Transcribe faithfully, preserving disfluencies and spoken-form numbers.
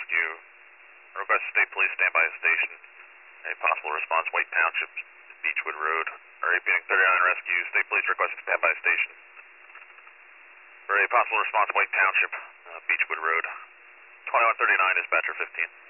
Rescue. Request State Police standby at station. A possible response, White Township, Beechwood Road. R A P thirty-nine Rescue. State Police request standby station. For a possible response, White Township, uh, Beechwood Road. twenty-one thirty-nine, dispatcher fifteen.